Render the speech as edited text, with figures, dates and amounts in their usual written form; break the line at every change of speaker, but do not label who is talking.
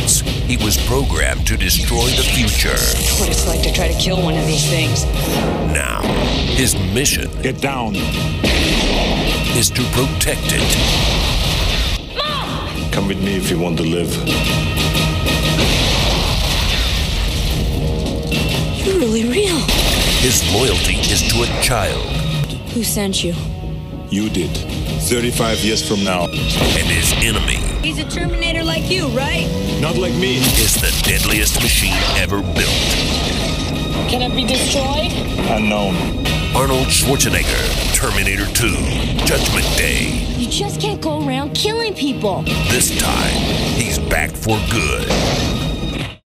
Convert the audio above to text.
once, he was programmed to destroy the future.
What it's like to try to kill one of these things.
Now, his mission
Get down.
is to protect it.
Mom!
Come with me if you want to live.
You're really real.
His loyalty is to a child.
Who sent you?
You did. 35 years from now.
And his enemy
He's a Terminator like you, right?
Not like me.
is the deadliest machine ever built.
Can it be destroyed?
Unknown.
Arnold Schwarzenegger, Terminator 2, Judgment Day.
You just can't go around killing people.
This time, he's back for good.